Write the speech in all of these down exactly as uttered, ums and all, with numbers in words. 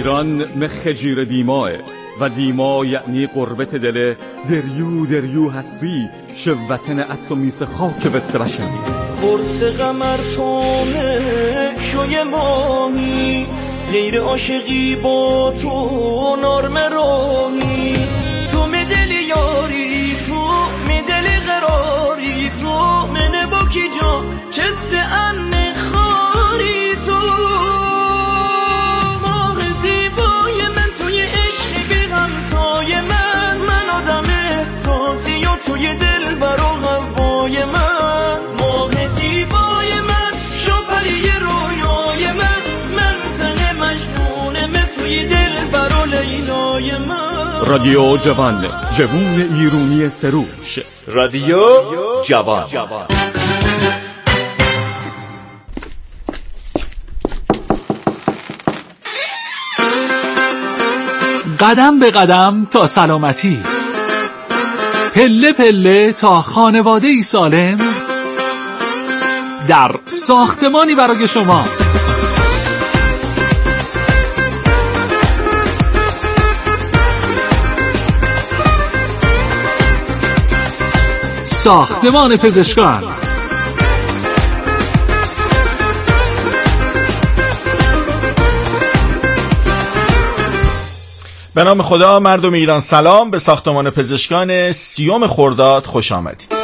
ایران مخ جیر دیماه و دیما یعنی قربت دل دریو دریو حسری شوتن اتمیس خاک بسته بشنی قرص قمرتونه شوی ماهی غیر عاشقی با تو نرم راهی تو مدل یاری تو مدل قراری تو من با کی جا کس ان خاری تو ماه زیبای من توی عشق بی غمتای من من آدم احساسی و توی دل برا هوای من ماه زیبای من شوپری رویای من من زن مجنونم توی دل برا لیلای من. رادیو جوان، جوون ایرونی سروش. رادیو جوان. قدم به قدم تا سلامتی، پله پله تا خانواده‌ای سالم، در ساختمانی برای شما. ساختمان پزشکان. به نام خدا، مردم ایران سلام. به ساختمان پزشکان سیوم خرداد خوش آمدید.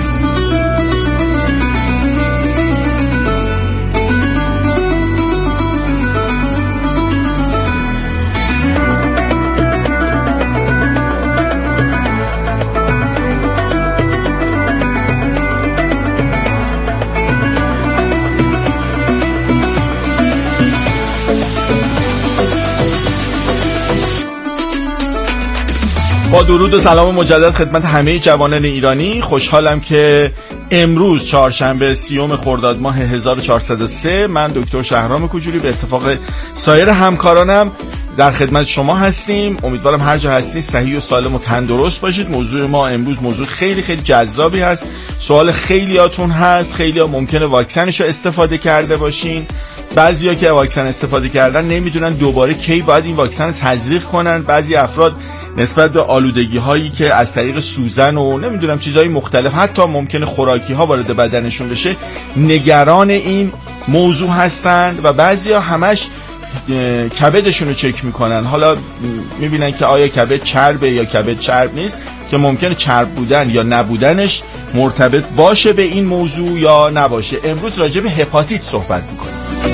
با درود و سلام مجدد خدمت همه جوانان ایرانی. خوشحالم که امروز چهارشنبه سیوم خرداد ماه هزار و چهارصد و سه من دکتر شهرام کوچولی به اتفاق سایر همکارانم در خدمت شما هستیم. امیدوارم هر جا هستید صحیح و سالم و تندرست باشید. موضوع ما امروز موضوع خیلی خیلی جذابی هست. سوال خیلیاتون هست، خیلی‌ها ممکنه واکسنشو استفاده کرده باشین. بعضیا که واکسن استفاده کردن نمیدونن دوباره کی باید این واکسن تزریق کنن. بعضی افراد نسبت به آلودگی هایی که از طریق سوزن و نمیدونم چیزهای مختلف حتی ممکنه خوراکی ها وارد بدنشون بشه نگران این موضوع هستند و بعضیا همش کبدشون رو چک میکنن. حالا میبینن که آیا کبد چربه یا کبد چرب نیست، که ممکنه چرب بودن یا نبودنش مرتبط باشه به این موضوع یا نباشه. امروز راجع به هپاتیت صحبت میکنیم.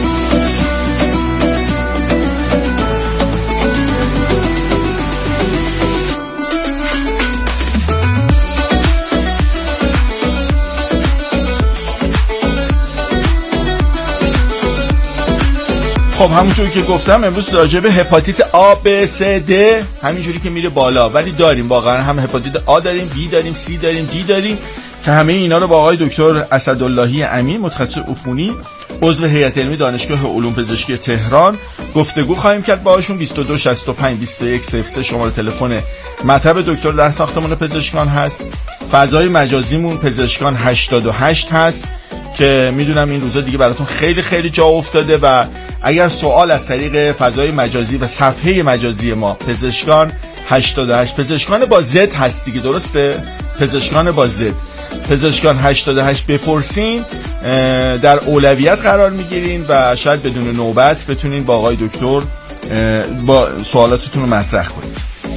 خب همونجوری که گفتم امروز راجع به هپاتیت آ ب س د همینجوری که میره بالا، ولی داریم واقعا هم هپاتیت آ داریم، بی داریم، سی داریم، دی داریم که همه اینا رو با آقای دکتر اسداللهی امین متخصص عفونی عضو هیئت علمی دانشگاه علوم پزشکی تهران گفتگو خواهیم کرد باهاشون. بیست و دو شصت و پنج بیست و یک صفر سه شماره تلفن مطب دکتر در ساختمان پزشکان هست. فضای مجازیمون پزشکان هشتاد و هشت هست که میدونم این روزا دیگه براتون خیلی خیلی جا افتاده و اگر سوال از طریق فضای مجازی و صفحه مجازی ما پزشکان هشتاد و هشت، پزشکان با زد هست دیگه، درسته؟ پزشکان با زد، پزشکان هشتاد و هشت بپرسین در اولویت قرار میگیرین و شاید بدون نوبت بتونین با آقای دکتر با سوالاتتون رو مطرح کنین.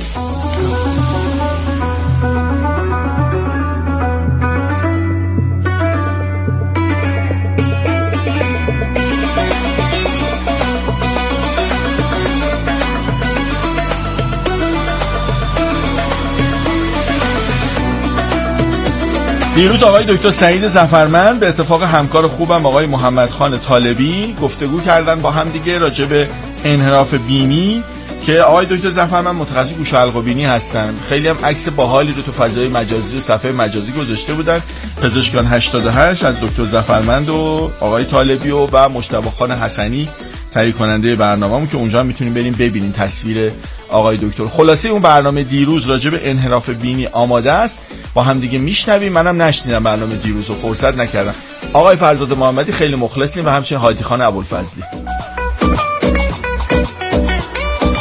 دیروز آقای دکتر سعید ظفرمند به اتفاق همکار خوبم آقای محمد خان طالبی گفتگو کردن با هم دیگه راجع به انحراف بینی که آقای دکتر ظفرمند متخصص گوش و حلق و بینی هستن. خیلی هم عکس باحالی رو تو فضای مجازی و صفحه مجازی گذاشته بودن. پزشکان هشتاد و هشت از دکتر ظفرمند و آقای طالبی و, و مجتبی خان حسنی تهیه کننده برنامه‌مون که اونجا میتونیم بریم ببینیم تصویر آقای دکتر. خلاصه اون برنامه دیروز راجع به انحراف بینی آماده است، با هم دیگه میشنویم. منم نشنیدم برنامه دیروز و فرصت نکردم. آقای فرزاد محمدی خیلی مخلصیم و همچنین هادی خان ابوالفضلی.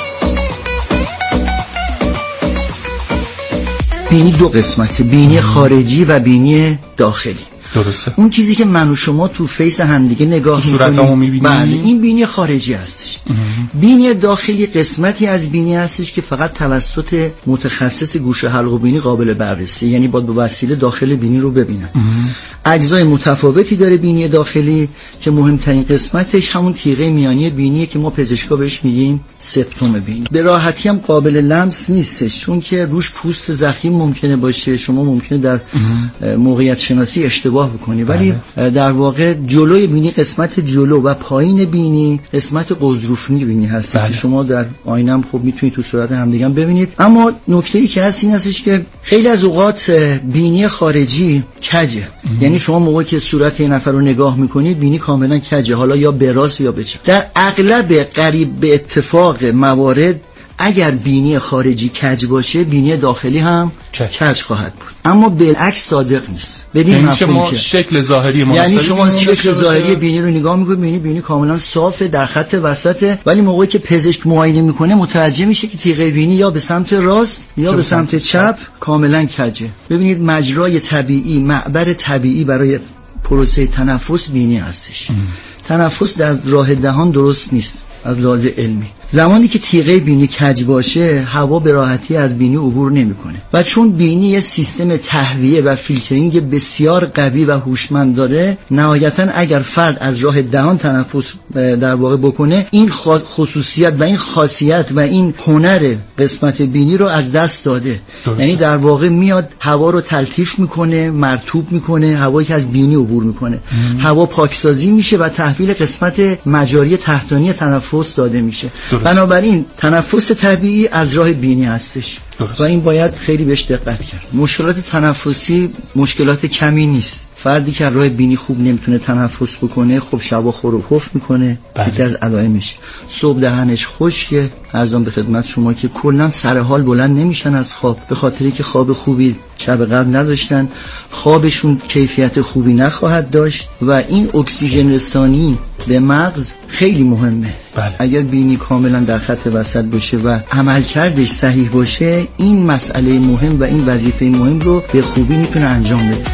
بینی دو قسمته، بینی خارجی و بینی داخلی. درسته. اون چیزی که من و شما تو فیس همدیگه نگاه می‌کنیم، بله این بینی خارجی هستش. بینی داخلی قسمتی از بینی هستش که فقط توسط متخصص گوش و حلق و بینی قابل بررسی، یعنی باید به وسیله داخل بینی رو ببینن. اجزای متفاوتی داره بینی داخلی که مهمترین قسمتش همون تیغه میانی بینیه که ما پزشکا بهش میگیم سپتوم بینی. به راحتی هم قابل لمس نیستش چون که روش پوست زخیم ممکنه باشه، شما ممکنه در موقعیت شناسی اشتباه بکنی، ولی در واقع جلوی بینی، قسمت جلو و پایین بینی قسمت قزروفنی بینی هست که شما در آینه هم خب میتونید تو صورت همدیگه ببینید. اما نکته‌ای که هست این هستش که خیلی از اوقات بینی خارجی کجه، یعنی شما موقعی که صورت یه نفر رو نگاه میکنید بینی کاملا کجه، حالا یا به راست یا به چپ. در اغلب قریب به اتفاق موارد اگر بینی خارجی کج باشه بینی داخلی هم کج خواهد بود، اما بالعکس صادق نیست. بدین یعنی مفهوم شما که شکل ظاهری ما یعنی شما شکل ظاهری بینی رو نگاه میکنید بینی بینی کاملا صافه، در خط وسطه، ولی موقعی که پزشک معاینه میکنه متوجه میشه که تیغه بینی یا به سمت راست یا به سمت چپ کاملا کجه. ببینید مجرای طبیعی، معبر طبیعی برای پروسه تنفس بینی هستش. تنفس در راه دهان درست نیست از لحاظ علمی. زمانی که تیغه بینی کج باشه هوا به راحتی از بینی عبور نمیکنه و چون بینی یه سیستم تهویه و فیلترینگ بسیار قوی و هوشمند داره، نهایتا اگر فرد از راه دهان تنفس در واقع بکنه این خصوصیت و این خاصیت و این هنر قسمت بینی رو از دست داده. درسته. یعنی در واقع میاد هوا رو تلطیف میکنه، مرطوب میکنه، هوایی که از بینی عبور میکنه، هوا پاکسازی میشه و تحویل قسمت مجاری تحتانی تنفس داده میشه. درست. بنابراین تنفس طبیعی از راه بینی هستش. درست. و این باید خیلی بهش دقت کرد. مشکلات تنفسی مشکلات کمی نیست. فردی که راه بینی خوب نمیتونه تنفس بکنه خب شبا خور و پف میکنه، یکی از علائمش. صبح دهنش خشکه، عرضم به خدمت شما که کلا سر حال بلند نمیشن از خواب به خاطری که خواب خوبی شب قبل نداشتن، خوابشون کیفیت خوبی نخواهد داشت و این اکسیژن رسانی به مغز خیلی مهمه. بله. اگر بینی کاملا در خط وسط باشه و عملکردش صحیح باشه این مسئله مهم و این وظیفه مهم رو به خوبی میتونه انجام بده.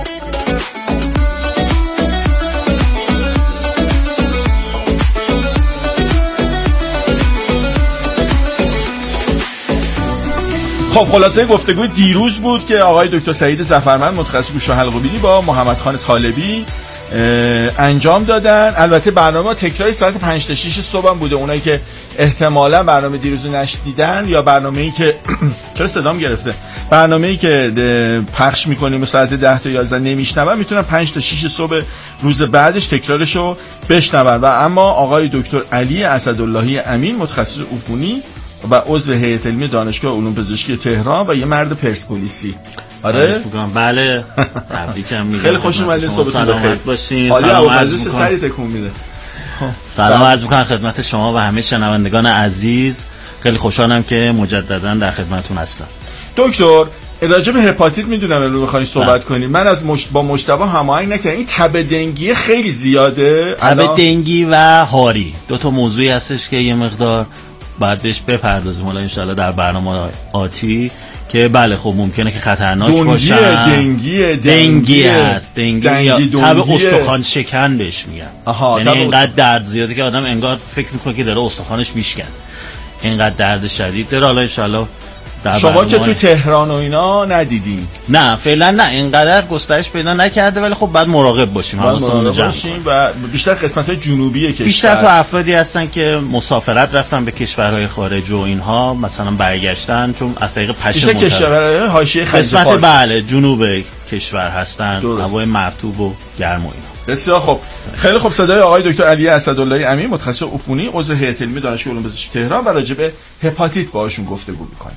خب خلاصه گفتگوی دیروز بود که آقای دکتر سعید ظفرمند متخصص گوش و حلق و بینی با محمد خان طالبی انجام دادن. البته برنامه تکراری ساعت پنج تا شش صبح هم بوده. اونایی که احتمالاً برنامه دیروز نشنیدن یا برنامه‌ای که چرا صدام گرفته برنامه‌ای که پخش می‌کنیم ساعت ده تا یازده نمیشنون میتونن پنج تا شش صبح روز بعدش تکرارشو بشنون. و اما آقای دکتر علی اسداللهی امین متخصص عفونی و عضو هیئت علمی دانشگاه علوم پزشکی تهران و یه مرد پرسپولیسی. آره بله تبریکم میگم. خیلی خوش اومدید، صبحتون بخیر باشین. حالا ابوالعزیز سری تکون میده. سلام عرض میکنم خدمت شما و همه شنوندگان عزیز. خیلی خوشحالم که مجددا در خدمتتون هستم. دکتر راجع به هپاتیت میدونم امروز می‌خواید صحبت کنیم. من از مش... با مجتبی هماهنگ نکردم. این تب دنگی خیلی زیاده. تب دنگی و هاری دو تا موضوعی هستش که یه مقدار بعد بهش بپردازیم حالا ان شاءالله در برنامه آتی که بله خب ممکنه که خطرناک باشه. دنگی دنگی هست دنگی یا تب استخوان شکن بهش میگن. یعنی اینقدر درد زیاده که آدم انگار فکر میکنه که داره استخوانش میشکن، اینقدر درد شدید داره. حالا ان شاءالله شما که تو تهران و اینا ندیدین؟ نه فعلا نه، اینقدر گسترش پیدا نکرده، ولی خب باید مراقب باشیم، حواسمون جمع کنیم. و بیشتر قسمت‌های جنوبی کشور بیشتر تو افرادی هستن که مسافرت رفتن به کشورهای خارج و اینها مثلا برگشتن چون از طریق پشه بیشتر کشورهای حاشیه خلیج فارس قسمت بله جنوب کشور هستن، هوای مرطوب و گرم و اینا. بسیار خب، خیلی خوب. صدای آقای دکتر علی اسداللهی امین متخصص عفونی عضو هیئت علمی دانشگاه علوم پزشکی تهران و راجع به هپاتیت باهاشون گفتگو می‌کنیم.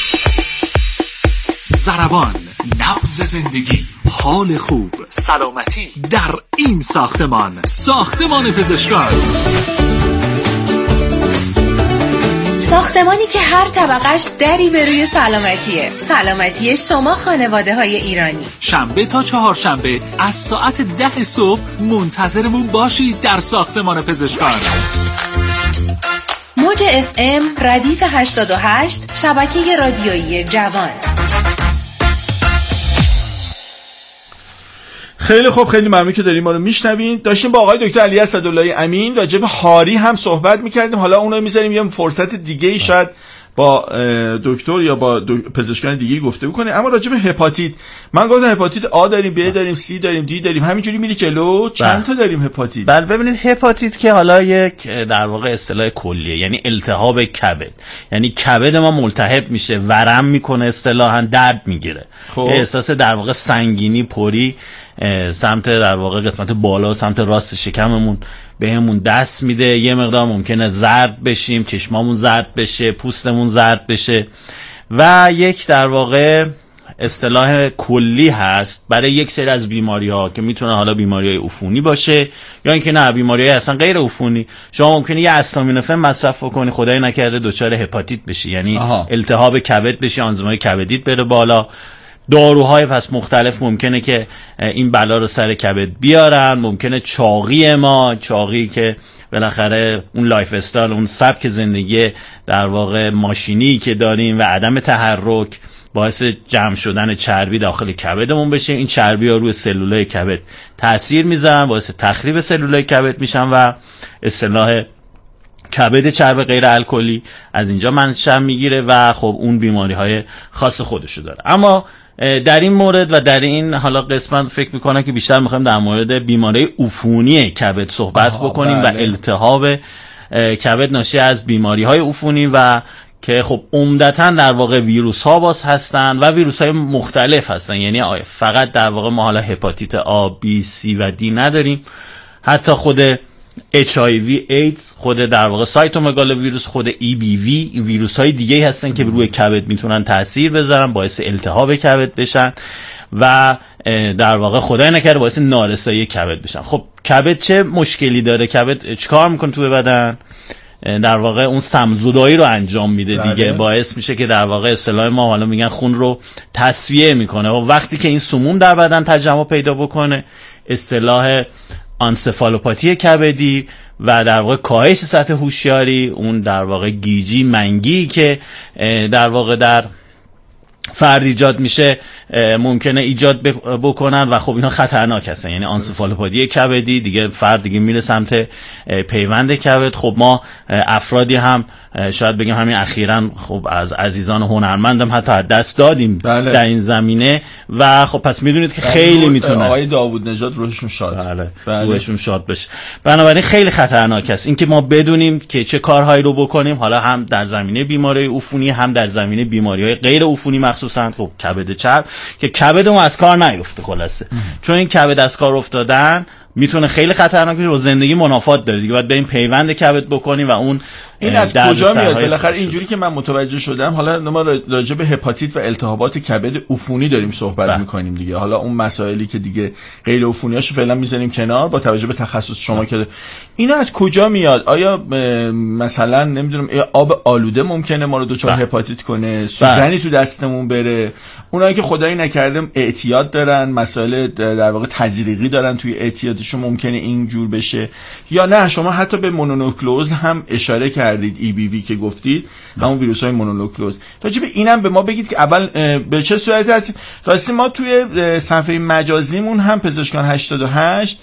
ضربان، نبض زندگی، حال خوب، سلامتی در این ساختمان، ساختمان پزشکان. ساختمانی که هر طبقش دری به روی سلامتیه. سلامتی شما خانواده های ایرانی. شنبه تا چهارشنبه از ساعت ده صبح منتظرمون باشید در ساختمان پزشکان. موج اف ام ردیف هشتاد و هشت، شبکه رادیویی جوان. خیلی خوب، خیلی ممنون که داریم ما رو میشنوین. داشتیم با آقای دکتر علی اسدالله امین راجع به هاری هم صحبت میکردیم. حالا اونو میذاریم یه فرصت دیگه ای شاید با دکتر یا با پزشکان دیگه گفته بکنه. اما راجع به هپاتیت، من گفتم هپاتیت آ داریم، ب داریم، سی داریم، دی داریم، همینجوری میری جلو. چند تا داریم هپاتیت؟ بله ببینید هپاتیت که حالا یک در واقع اصطلاح کلیه، یعنی التهاب کبد، یعنی کبد ما ملتهب میشه، ورم میکنه، اصطلاحاً درد میگیره، احساس در واقع سنگینی، پری سمت در واقع قسمت بالا سمت راست شکممون بهمون دست میده. یه مقدار ممکنه زرد بشیم، چشمامون زرد بشه، پوستمون زرد بشه و یک در واقع اصطلاح کلی هست برای یک سری از بیماری ها که میتونه حالا بیماری های عفونی باشه یا اینکه نه بیماری های اصلا غیر عفونی. شما ممکنه یه استامینوفن مصرف بکنی، خدای نکرده دچار هپاتیت بشی، یعنی آها. التهاب کبد بشی، آنزیمای کبدیت بره بالا. داروهای پس مختلف ممکنه که این بلا رو سر کبد بیارن. ممکنه چاقی ما، چاقی که بالاخره اون لایف استایل، اون سبک زندگی در واقع ماشینی که داریم و عدم تحرک باعث جمع شدن چربی داخل کبدمون بشه. این چربی ها روی سلولای کبد تاثیر میذارن، باعث تخریب سلولای کبد میشن و اصطلاح کبد چرب غیر الکلی از اینجا منشأ میگیره و خب اون بیماری های خاص خودشو داره. اما در این مورد و در این حالا قسمت فکر میکنم که بیشتر میخوایم در مورد بیماری عفونی کبد صحبت بکنیم بله. و التهاب کبد ناشی از بیماری های عفونی و که خب عمدتاً در واقع ویروس ها باز هستن و ویروس های مختلف هستن، یعنی فقط در واقع ما حالا هپاتیت آ، بی، سی و دی نداریم، حتی خود اچ آی وی ایدز، خود در واقع سایتومگالوویروس، خود ای بی وی، این ویروس های دیگه هستن که روی کبد میتونن تاثیر بذارن، باعث التهاب کبد بشن و در واقع خدای نکرده باعث نارسایی کبد بشن. خب کبد چه مشکلی داره؟ کبد چیکار میکنه تو بدن؟ در واقع اون سمزدایی رو انجام میده دیگه، بله. باعث میشه که در واقع اصطلاح ما حالا میگن خون رو تصفیه میکنه و وقتی که این سموم در بدن تجمع پیدا بکنه، اصطلاح آنسفالوپاتی کبدی و در واقع کاهش سطح هوشیاری، اون در واقع گیجی منگی که در واقع در فرد ایجاد میشه ممکنه ایجاد بکنن و خب اینا خطرناک هستن. یعنی آنسفالوپاتی کبدی دیگه فرد دیگه میره سمت پیوند کبد. خب ما افرادی هم شاید بگیم همین اخیراً خب از عزیزان هنرمندم حتی از دست دادیم بله. در این زمینه و خب پس میدونید که خیلی میتونه آقای داوود نژاد روحشون شاد بله. بله. روحشون شاد بشه. بنابراین خیلی خطرناک است اینکه ما بدونیم که چه کارهایی رو بکنیم، حالا هم در زمینه بیماری عفونی هم در زمینه بیماری‌های غیر عفونی، مخصوصاً خب کبد چرب، که کبدمون از کار نیفته خلاصه. چون این کبد از کار افتادن میتونه خیلی خطرناک باشه و زندگی منافات داره دیگه. باید بریم پیوند کبد بکنیم و اون این از کجا میاد بالاخره؟ اینجوری که من متوجه شدم، حالا ما راجع به هپاتیت و التهابات کبد عفونی داریم صحبت با. میکنیم دیگه. حالا اون مسائلی که دیگه غیر عفونیاشو فعلا میذاریم کنار با توجه به تخصص شما که اینا از کجا میاد. آیا مثلا نمیدونم آب آلوده ممکنه ما رو دچار هپاتیت کنه، سوزنی تو دستمون بره، اونایی که خدایی نکرده اعتیاد دارن، مسائل در واقع تزریقی دارن توی اعتیادشون ممکنه اینجور بشه، یا نه شما حتی به مونونوکلوز هم اشاره کردید، ای بی وی که گفتید، همون ویروس های مونونوکلوز. راجع به اینم به ما بگید که اول به چه صورتی هست. راستی ما توی صفحه مجازیمون هم پزشکان هشتاد و هشت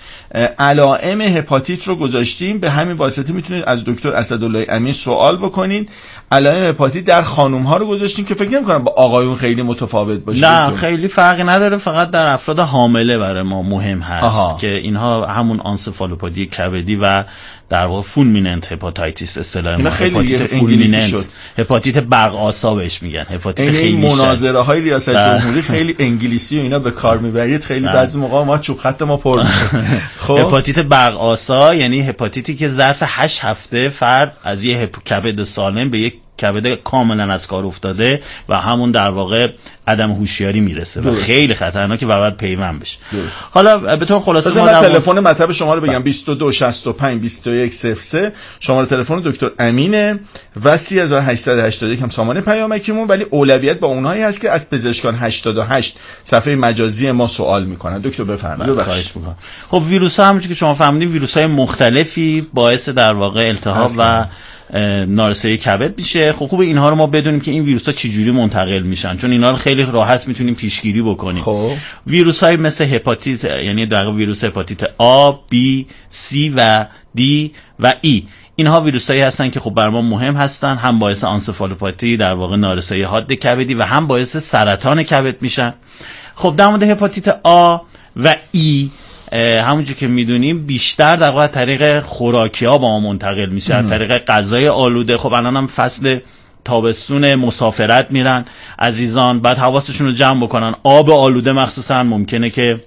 علائم هپاتیت رو گذاشتیم، به همین واسطه میتونید از دکتر اسدالله امین سوال بکنید. علائم هپاتیت در خانم ها رو گذاشتیم که فکر نمی‌کنم با آقایون خیلی متفاوت باشه. نه خیلی فرقی نداره، فقط در افراد حامله برای ما مهم هست آها. که اینها همون آنسفالوپاتی کبدی و در واقع فولمیننت هپاتیتیس اصطلاح ما، هپاتیت فولمیننت، هپاتیت برق آسا بهش میگن، هپاتیت خیلی مناظره های ریاست جمهوری خیلی انگلیسی و اینا به کار میبرید، خیلی بعضی موقع ما چوب خط ما پر میشه. خب هپاتیت برق آسا یعنی هپاتیتی که ظرف هشت هفته فرد از یه کبد سالم به یک کبد کاملا از کار افتاده و همون در واقع عدم هوشیاری میرسه و خیلی خطرناکه و باید پیوند بشه. حالا به طور خلاصه ما تلفن مطب شما رو بگم بیست و دو شصت و پنج بیست و یک صفر سه شماره تلفن دکتر امینه و سه هزار و هشتصد و هشتاد و یک هم سامان پیامکیمون، ولی اولویت با اونایی هست که از پزشکان هشتاد و هشت صفحه مجازی ما سوال میکنن. دکتر بفرمایید. خواهش میکنم. خب ویروس ها همونجوری که شما فهمیدین ویروس های مختلفی باعث در واقع التهاب و نارسایی کبد میشه. خب خوب اینها رو ما بدونیم که این ویروس‌ها چجوری منتقل میشن، چون اینا رو خیلی راحت میتونیم پیشگیری بکنیم. خب ویروس‌های مثل هپاتیت، یعنی در واقع ویروس هپاتیت آ، بی، سی و دی و ای، اینها ویروسایی هستن که خب بر ما مهم هستن، هم باعث آنسفالوپاتی در واقع نارسایی حاد کبدی و هم باعث سرطان کبد میشن. خب در مورد هپاتیت آ و ای همونجور که میدونیم بیشتر در واقع طریق خوراکی ها با ما منتقل میشه، از طریق غذای آلوده. خب الان هم فصل تابستون، مسافرت میرن عزیزان، بعد حواسشون رو جمع بکنن. آب آلوده مخصوصا ممکنه که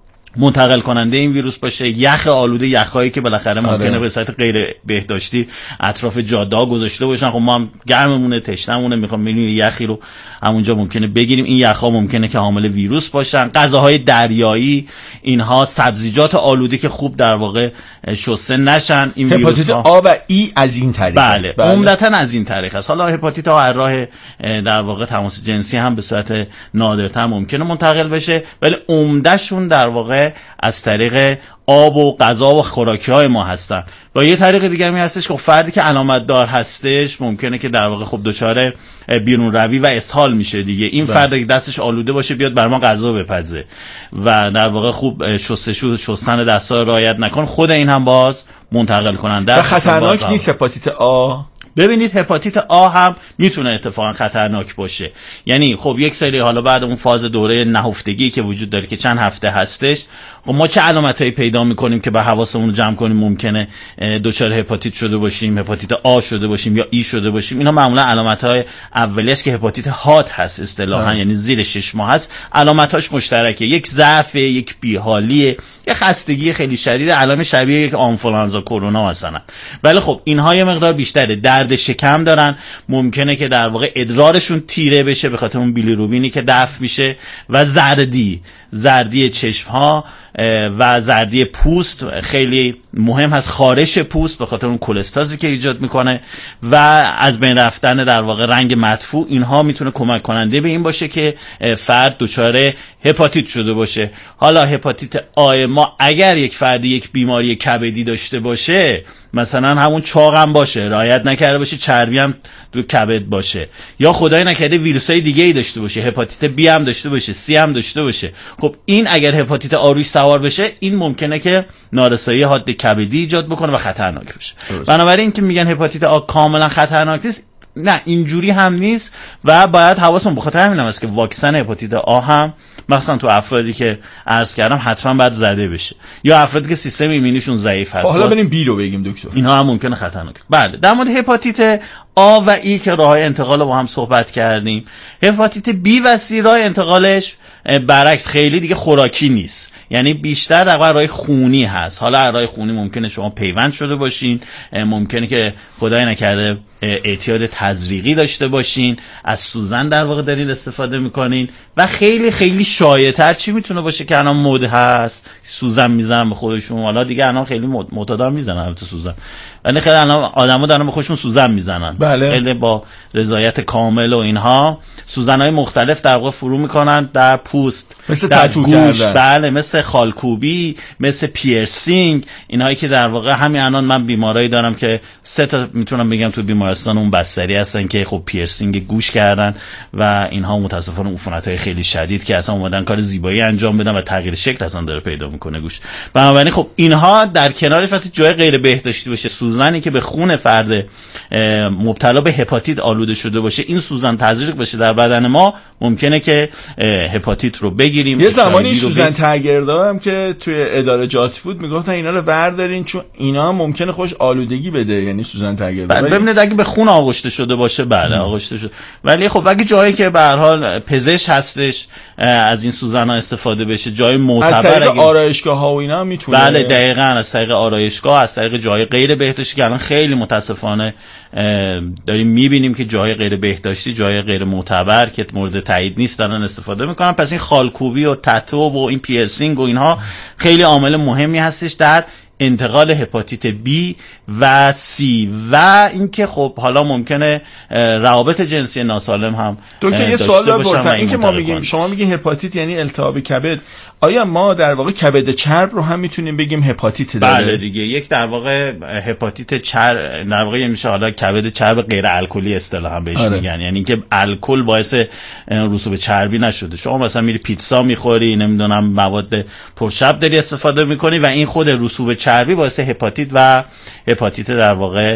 منتقل کننده این ویروس باشه. یخ آلوده، یخایی که بالاخره ممکنه آره. به صورت غیر بهداشتی اطراف جاده گذاشته باشن. خب ما هم گرممونه، تشنمونه، میخوام ببینیم یخی رو همونجا ممکنه بگیریم. این یخها ممکنه که حامل ویروس باشن. غذاهای دریایی، اینها سبزیجات آلوده که خوب در واقع شسته نشن، این هپاتیت آ و ای از این طریق. بله, بله. عمدتاً از این طریق است. حالا هپاتیت آ از راه در واقع تماس جنسی هم به صورت نادرتر ممکنه منتقل بشه، ولی عمدهشون در واقع از طریق آب و غذا و خوراکی های ما هستن. و یه طریق دیگه می هستش که فردی که علامت دار هستش ممکنه که در واقع خب دچار بیرون روی و اسهال میشه دیگه. این فرد که دستش آلوده باشه بیاد بر ما غذا بپزه و در واقع خوب شستشو شستن دستا رو رعایت نکن، خود این هم باز منتقل کننده. و خطرناک نیست هپاتیت آ؟ ببینید هپاتیت آ هم میتونه اتفاقا خطرناک باشه. یعنی خب یک سری حالا بعد اون فاز دوره نهفتگی که وجود داره که چند هفته هستش، خب ما چه علامتایی پیدا میکنیم که به حواسمون رو جمع کنیم ممکنه دچار هپاتیت شده باشیم، هپاتیت آ شده باشیم یا ای شده باشیم. اینا معمولا علامت‌های اولیه‌اش که هپاتیت حاد هست اصطلاحاً، یعنی زیر شش ماه هست. علامت‌هاش مشترکه، یک ضعف، یک بیحالی، یک خستگی خیلی شدید، علائم شبیه یک آنفولانزا کرونا مثلا. ولی خب اینها یه مقدار بیشتره، درد شکم دارن، ممکنه که در واقع ادرارشون تیره بشه به خاطر اون بیلیروبینی که دفع میشه، و زردی زردی چشم ها و زردی پوست خیلی مهم هست، خارش پوست به خاطر اون کلستازی که ایجاد میکنه و از بین رفتن در واقع رنگ مدفوع. اینها میتونه کمک کننده به این باشه که فرد دچار هپاتیت شده باشه. حالا هپاتیت آ ما اگر یک فردی یک بیماری کبدی داشته باشه، مثلا همون چاق هم باشه، رعایت نکرده باشه، چربی هم تو کبد باشه، یا خدای نکرده ویروسای دیگه ای داشته باشه، هپاتیت بی هم داشته باشه، سی هم داشته باشه، خب این اگر هپاتیت آ روش سوار بشه، این ممکنه که نارسایی حاد کبدی ایجاد بکنه و خطرناک بشه. بنابراین که میگن هپاتیت آ کاملا خطرناک نیست، نه اینجوری هم نیست و باید حواسمون بخاطر همین هم است که واکسن هپاتیت آ هم مثلا تو افرادی که عرض کردم حتما باید زده بشه، یا افرادی که سیستم ایمنیشون ضعیف هست. حالا بریم بی رو بگیم دکتر. اینها هم ممکنه خطرناک. بله، در مورد هپاتیت آ و ای که راه انتقال رو با هم صحبت کردیم، هپاتیت بی و سی راه انتقالش برعکس خیلی دیگه خوراکی نیست، یعنی بیشتر در واقع راه خونی هست. حالا راه خونی ممکنه شما پیوند شده باشین، ممکنه که خدای نکرده اعتیاد تزریقی داشته باشین، از سوزن در واقع دارین استفاده میکنین و خیلی خیلی شایع‌تر چی میتونه باشه که الان مد هست، سوزن میزنن به خودشون. حالا دیگه الان خیلی معتادا میزنن تو سوزن، ولی خیلی الان آدما دارن به خودشون سوزن میزنن. بله. خیلی با رضایت کامل و اینها سوزن‌های مختلف در واقع فرو میکنن در پوست، مثل در تتو گوش، کردن. بله، مثل خالکوبی، مثل پیرسینگ، اینایی که در واقع همین الان من بیمارایی دارم که سه تا میتونم بگم تو بیمارستان اون بستری هستن که خب پیرسینگ گوش کردن و اینها متاسفانه عفونت‌های خیلی شدید که اصلا اومدن کار زیبایی انجام بدن و تغییر شکل اصلا داره پیدا میکنه گوش. بنابراین خب اینها در کنارش وقتی جای غیر بهداشتی باشه، سوزنی که به خون فرد مبتلا به هپاتیت آلوده شده باشه، این سوزن تزریق بشه در بدن ما، ممکنه که هپاتیت رو بگیریم. یه زمانی سوزن تگردا هم که توی اداره جات بود میگفتن اینا رو وردارین چون اینا ممکنه خوش آلودگی بده، یعنی سوزن تگردا. ببینید اگه به خون آغشته شده باشه، بله آغشته شده، ولی خب اگه جایی که به هر حال پزشک هستش از این سوزن ها استفاده بشه، جای معتبر، از طریق آرایشگاه ها و اینا میتونه. بله دقیقاً، از طریق آرایشگاه، از طریق جای غیر بهداشتی که الان خیلی متاسفانه داریم میبینیم که جای غیر بهداشتی، جای غیر معتبر که مورد تایید نیست دارن استفاده میکنن. پس این خالکوبی و تتو و این پیرسینگ و اینها خیلی عامل مهمی هستش در انتقال هپاتیت بی و سی و اینکه خب حالا ممکنه روابط جنسی ناسالم هم دکتر یه سوال دارم بپرسم. این که ما میگیم شما میگین هپاتیت یعنی التهاب کبد، آیا ما در واقع کبد چرب رو هم میتونیم بگیم هپاتیت داره؟ بله دیگه، یک در واقع هپاتیت چرب در واقع میشه حالا کبد چرب غیر الکلی اصطلاحا بهش آره. میگن، یعنی اینکه الکل باعث رسوب چربی نشده. شما مثلا میری پیتزا میخوری، نمیدونم مواد پرچرب داری استفاده میکنی و این خود رسوب چربی باعث هپاتیت و هپاتیت در واقع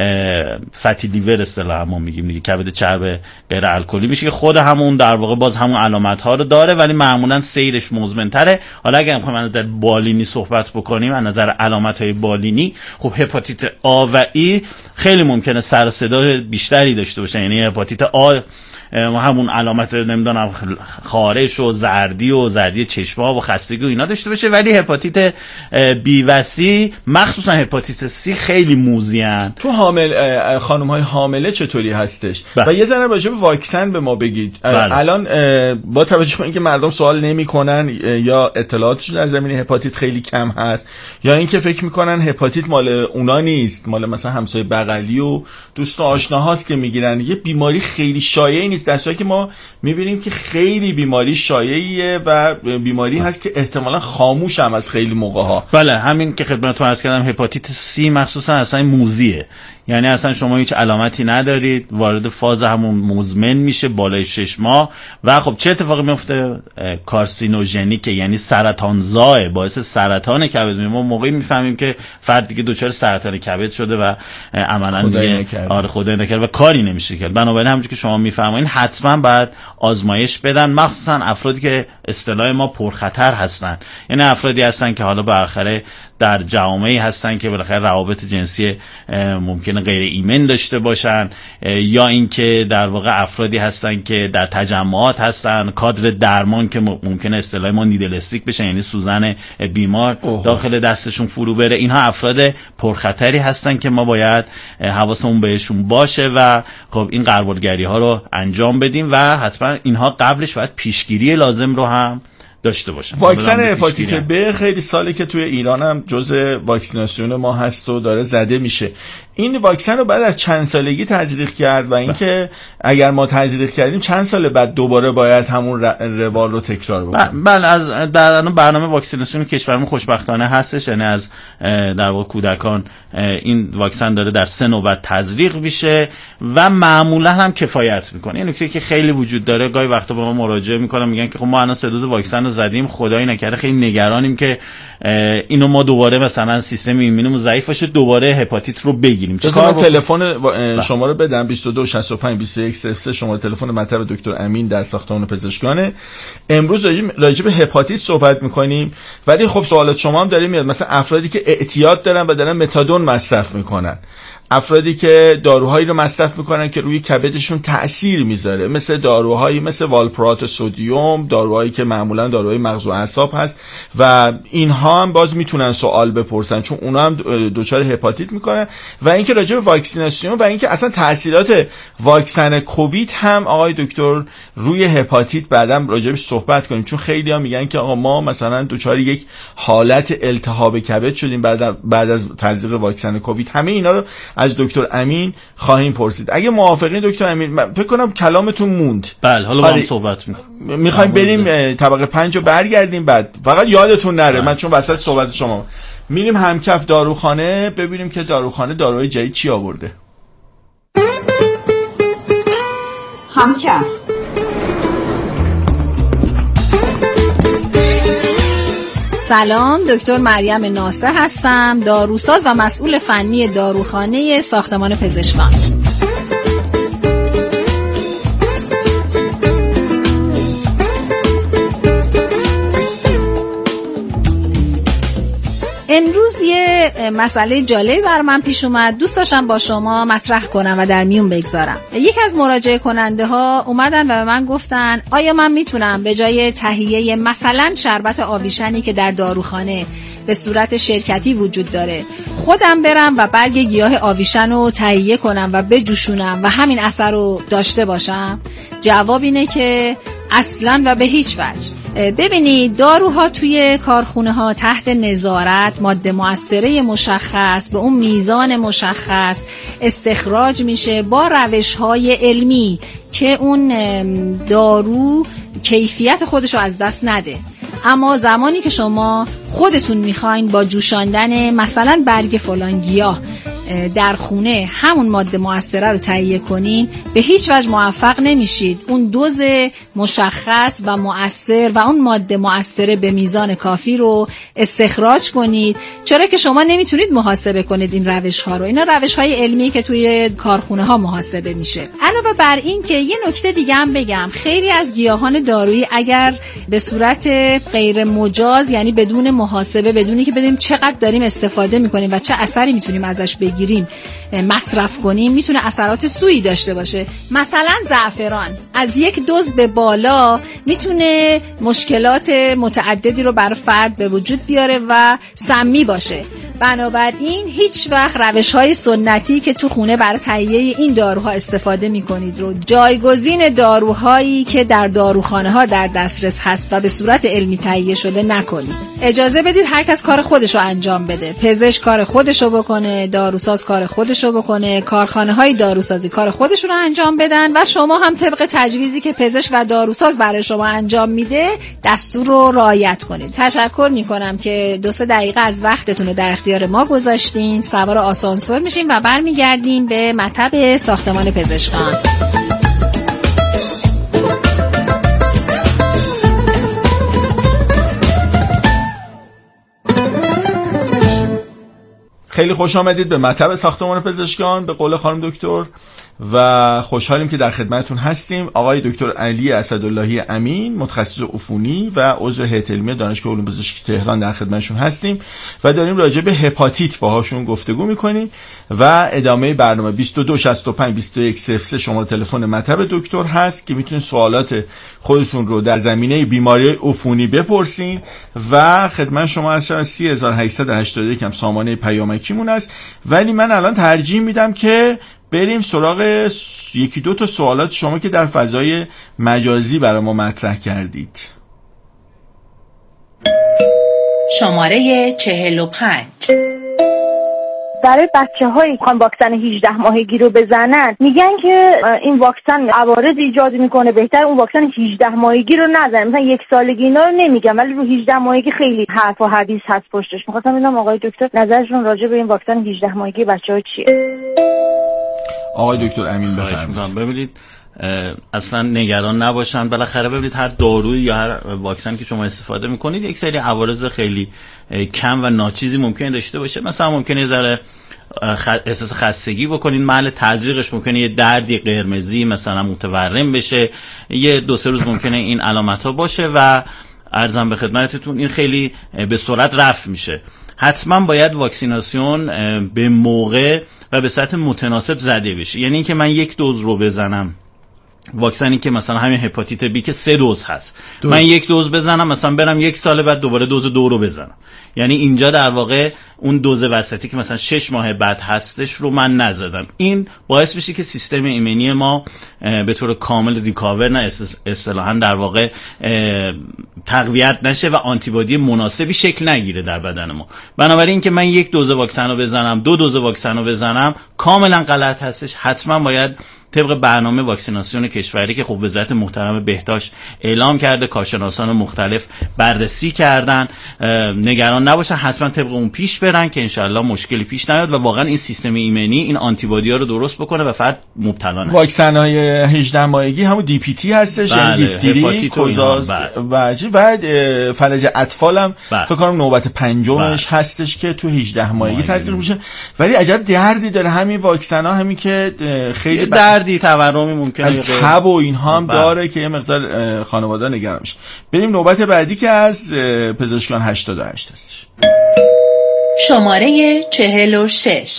فتی لیور اصطلاحا ما میگیم دیگه، کبد چرب غیر الکلی میشه که خود همون در واقع باز همون علامت ها رو داره ولی معمولا سیرش مزمن تره. حالا اگه بخوایم از نظر بالینی صحبت بکنیم، از نظر علامت های بالینی، خب هپاتیت آ و ای خیلی ممکنه سر صدا بیشتری داشته باشن، یعنی هپاتیت آ همون علامت نمیدونم خارش و زردی و زردی چشم‌ها و خستگی و اینا داشته باشه، ولی هپاتیت بی و سی مخصوصا هپاتیت سی خیلی موذیان. تو حامل خانم‌های حامله چطوری هستش؟ بله. و یه ذره راجع به واکسن به ما بگید. بله. الان با توجه به اینکه مردم سوال نمی‌کنن یا اطلاعاتشون در زمینه هپاتیت خیلی کم هست، یا اینکه فکر می‌کنن هپاتیت مال اونا نیست، مال مثلا همسایه بغلی و دوست و آشناهاست که میگیرن، یه بیماری خیلی شایعی نیست، در صورتی که ما میبینیم که خیلی بیماری شایعیه و بیماری هست که احتمالا خاموش هم از خیلی موقع ها. بله، همین که خدمتتون عرض کردم هپاتیت سی مخصوصا اصلا موذیه، یعنی اصلا شما هیچ علامتی ندارید، وارد فاز همون مزمن میشه بالای شش ماه و خب چه اتفاقی میفته؟ کارسینوژنیکه، یعنی سرطانزا، باعث سرطان کبد میشه. ما موقعی میفهمیم که فرد دیگه دچار سرطان کبد شده و عملاً دیگه آره خدای نکرده و کاری نمیشه کرد. بنابراین همونجوری که شما میفهمین حتما باید آزمایش بدن، مخصوصا افرادی که اصطلاح ما پرخطر هستن، یعنی افرادی هستن که حالا بالاخره در جامعه‌ای هستن که بالاخره روابط جنسی ممکنه غیر ایمن داشته باشن، یا اینکه در واقع افرادی هستن که در تجمعات هستن، کادر درمان که ممکنه اصطلاح ما نیدل استیک بشن، یعنی سوزن بیمار اوه. داخل دستشون فرو بره. اینها افراد پرخطری هستن که ما باید حواسمون بهشون باشه و خب این غربالگری ها رو انجام بدیم و حتما اینها قبلش باید پیشگیری لازم رو هم داشته باشن. واکسن هپاتیت ب خیلی ساله که توی ایران هم جزء واکسیناسیون ما هست و داره زده میشه. این واکسن رو بعد از چند سالگی تزریق کرد و اینکه اگر ما تزریق کردیم چند سال بعد دوباره باید همون روال رو تکرار بکنیم. بله، از در الان برنامه واکسیناسیون کشورمون خوشبختانه هستش، یعنی از در واقع کودکان این واکسن داره در سه نوبت تزریق میشه و معمولا هم کفایت میکنه. این نکته که خیلی وجود داره، گاهی وقتا به ما مراجعه میکنن میگن که خب ما الان سه دوز واکسن رو زدیم، خدایی نکرده خیلی نگرانیم که اینو ما دوباره مثلا سیستم ایمنیمون ضعیف باشه دوباره هپاتیت رو بگیریم. چطور تلفن شما رو بدم بیست و دو شصت و پنج بیست و یک صفر سه شماره تلفن مطب دکتر امین در ساختمان پزشکانه. امروز راجع به هپاتیت صحبت می‌کنیم ولی خب سوالات شما هم داره میاد، مثلا افرادی که اعتیاد دارن و دارن متادون مصرف میکنن، افرادی که داروهایی رو مصرف میکنن که روی کبدشون تأثیر میذاره، مثل داروهایی مثل والپرات سدیم، داروهایی که معمولا داروهای مغز و اعصاب هست و اینها هم باز میتونن سوال بپرسن چون اونا هم دچار هپاتیت میکنن. و اینکه راجع به واکسیناسیون و اینکه اصلا تاثیرات واکسن کووید هم آقای دکتر روی هپاتیت بعداً راجع بهش صحبت کنیم، چون خیلی‌ها میگن که آقا ما مثلا دچار یک حالت التهاب کبد شدیم بعد بعد از تزریق واکسن کووید. همه اینا رو از دکتر امین خواهیم پرسید. اگه موافقین دکتر امین، فکر کنم کلامتون موند. بله، حالا با هم صحبت می‌کنیم. می‌خوایم بریم طبقه پنج رو برگردیم، بعد فقط یادتون نره من چون وسط صحبت شما میریم همکف داروخانه ببینیم که داروخانه داروهای جدید چی آورده. همکف سلام، دکتر مریم ناصر هستم، داروساز و مسئول فنی داروخانه ساختمان پزشکان. امروز یه مسئله جالبی بر من پیش اومد، دوست داشتم با شما مطرح کنم و در میون بگذارم. یکی از مراجعه کننده ها اومدن و به من گفتن آیا من میتونم به جای تهیه مثلا شربت آویشنی که در داروخانه به صورت شرکتی وجود داره خودم برم و برگ گیاه آویشن رو تهیه کنم و بجوشونم و همین اثر رو داشته باشم؟ جواب اینه که اصلاً و به هیچ وجه. ببینید داروها توی کارخونه ها تحت نظارت، ماده مؤثره مشخص به اون میزان مشخص استخراج میشه با روش های علمی که اون دارو کیفیت خودشو از دست نده. اما زمانی که شما خودتون میخواین با جوشاندن مثلا برگ فلان گیاه در خونه همون ماده مؤثره رو تهیه کنین، به هیچ وجه موفق نمیشید اون دوز مشخص و مؤثر و اون ماده مؤثره به میزان کافی رو استخراج کنید، چرا که شما نمیتونید محاسبه کنید این روش ها رو. اینا روش های علمی که توی کارخونه ها محاسبه میشه. علاوه بر این که یه نکته دیگه هم بگم، خیلی از گیاهان دارویی اگر به صورت غیر مجاز، یعنی بدون محاسبه، بدونی که بدونیم چقدر داریم استفاده میکنیم و چه اثری میتونیم ازش بگیریم مصرف کنیم، میتونه اثرات سوئی داشته باشه. مثلا زعفران از یک دوز به بالا میتونه مشکلات متعددی رو برای فرد به وجود بیاره و سمی باشه. بنابراین هیچ وقت روش‌های سنتی که تو خونه برای تهیه این داروها استفاده می‌کنید رو جایگزین داروهایی که در داروخانه‌ها در دسترس هست و به صورت علمی تهیه شده نکنید. اجازه بدید هر کس کار خودش رو انجام بده. پزشک کار خودش رو بکنه، داروساز کار خودش رو بکنه، کارخانه‌های داروسازی کار خودشون رو انجام بدن و شما هم طبق تجویزی که پزشک و داروساز برای شما انجام میده دستور رو رعایت کنید. تشکر می‌کنم که دو سه دقیقه از وقتتون رو در اختیار ما گذاشتین. سوار آسانسور میشیم و برمیگردیم به مطب ساختمان پزشکان. خیلی خوش آمدید به مطب ساختمان پزشکان به قول خانم دکتر و خوشحالیم که در خدمتتون هستیم. آقای دکتر علی اسداللهی امین، متخصص عفونی و عضو هیئت علمی دانشگاه علوم پزشکی تهران در خدمتشون هستیم و داریم راجع به هپاتیت باهاشون گفتگو میکنیم و ادامه برنامه بیست و دو شصت و پنج بیست و یک صفر سه شماره تلفن مطب دکتر هست که میتونید سوالات خودتون رو در زمینه بیماری عفونی بپرسین و خدمت شما از سی هزار و هشتصد و هشتاد و یک هم سامانه پیامکیمون است. ولی من الان ترجیح میدم که بریم سراغ یکی دو تا سوالات شما که در فضای مجازی برای ما مطرح کردید. شماره چهل و پنج. برای بچه هایی که واکسن هجده ماهگی رو بزنن میگن که این واکسن عوارض ایجاد میکنه، بهتر اون واکسن هجده ماهگی رو نزنن. مثلا یک سالگی اینا رو نمیگن ولی رو هجده ماهگی خیلی حرف و حدیث هست پشتش. میخواستم ببینم آقای دکتر نظرشون راجع به این واکسن هجده ماهگی بچه‌ها چیه؟ آقای دکتر امین بفرمایید. ببینید اصلا نگران نباشن، بالاخره ببینید هر دارویی یا هر واکسن که شما استفاده میکنید یک سری عوارض خیلی کم و ناچیزی ممکنه داشته باشه. مثلا ممکنه یه ذره احساس خستگی بکنید، محل تزریقش ممکنه یه دردی قرمزی مثلا متورم بشه، یه دو سه روز ممکنه این علامت ها باشه و عرضم به خدمتتون این خیلی به سرعت رفع میشه. حتما باید واکسیناسیون به موقع و به سطح متناسب زده بشه. یعنی اینکه من یک دوز رو بزنم، واکسنی که مثلا همین هپاتیت بی که سه دوز هست دو. من یک دوز بزنم مثلا برم یک سال بعد دوباره دوز دو رو بزنم، یعنی اینجا در واقع اون دوز وسطی که مثلا شش ماه بعد هستش رو من نزدم. این باعث میشه که سیستم ایمنی ما به طور کامل ریکاور نه اصطلاحاً در واقع تقویت نشه و آنتیبادی مناسبی شکل نگیره در بدن ما. بنابراین که من یک دوز واکسن رو بزنم دو دوز واکسن رو بزنم کاملا غلط هستش. حتما باید طبق برنامه واکسیناسیون کشوری که خب وزارت محترم بهداشت اعلام کرده، کارشناسان مختلف بررسی کردن، نگران نباشن، حتما طبق اون پیش برن که انشالله مشکلی پیش نیاد و واقعا این سیستم ایمنی این آنتیبادی ها رو درست بکنه و فرد مبتلا نشه. واکسن های هجده ماهگی همون دی پی تی هستش، یعنی دیفتری، کوزاز و و فلج اطفال هم فکر کنم نوبت پنجمش هستش که تو هجده ماهگی تزریق میشه. ولی عجب دردی داره همین واکسن ها، همین که خیلی دردی تورمی ممکنه تب و اینها هم داره که یه مقدار خانواده نگران میشه. بریم نوبت بعدی که از پزشکان هشتاد و هشت هستش. شماره چهل و شش.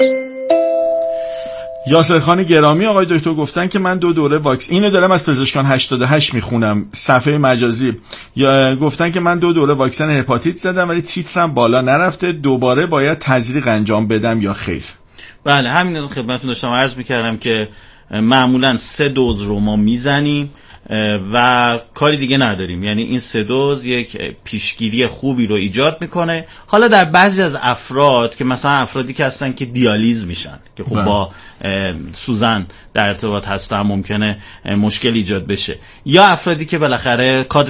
یاسر خان گرامی، آقای دکتر گفتن که من دو دوره واکسن، اینو دارم از پزشکان هشتاد و هشت میخونم صفحه مجازی، یا گفتن که من دو دوره واکسن هپاتیت زدم ولی تیترم بالا نرفته، دوباره باید تزریق انجام بدم یا خیر؟ بله همین رو خدمتتون داشتم عرض میکردم که معمولا سه دوز رو ما میزنیم و کاری دیگه نداریم. یعنی این سه دوز یک پیشگیری خوبی رو ایجاد میکنه. حالا در بعضی از افراد که مثلا افرادی که هستن که دیالیز میشن که خب با سوزن در ارتباط هستن ممکنه مشکل ایجاد بشه، یا افرادی که بالاخره کادر